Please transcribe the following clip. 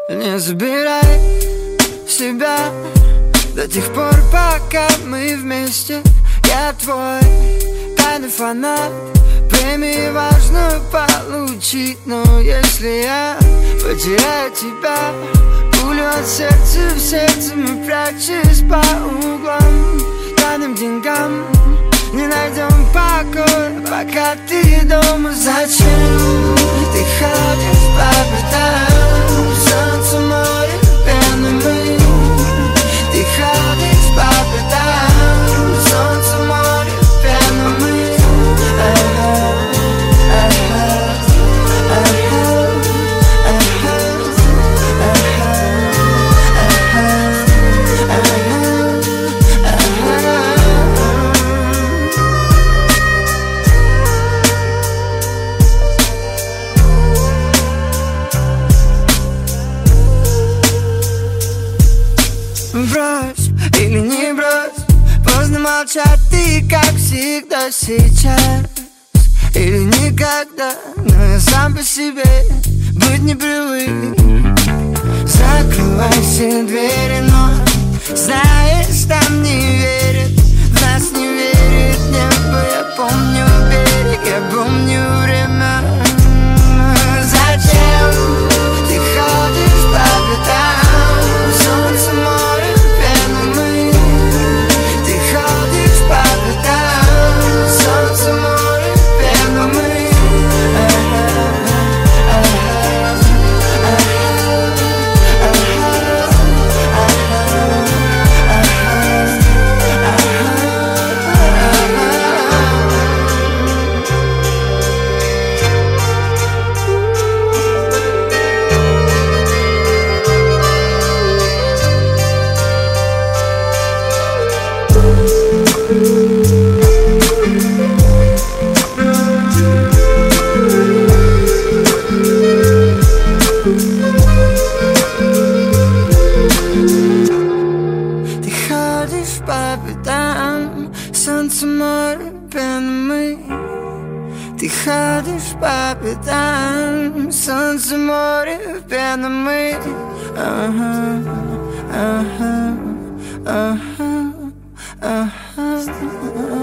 Не забирай себя до тех пор, пока мы вместе. Я твой тайный фанат, премию важно получить. Но если я потеряю тебя, пулю от сердца в сердце, мы прячась по углам, тайным деньгам не найдем покоя, пока ты дома. Зачем ты ходишь по пятам? Солнце, море, пена, мы. Ты ходишь по пятам. Солнце, море, пена, мы. Брось или не брось, поздно молчать, ты как всегда сейчас. Или никогда, но я сам по себе быть не привык. Закрывай все двери, но знаешь, там не верят, в нас не верит небо. Я помню берег, я помню время. Зачем ты ходишь по пятам? Солнце, море, пена, мы. Ты ходишь по пятам. Солнце, море, пена, мы. Солнце, море, пена, мы. Ты ходишь по пятам. Солнце, море, пена, мы. Ага, ага, ага, ага.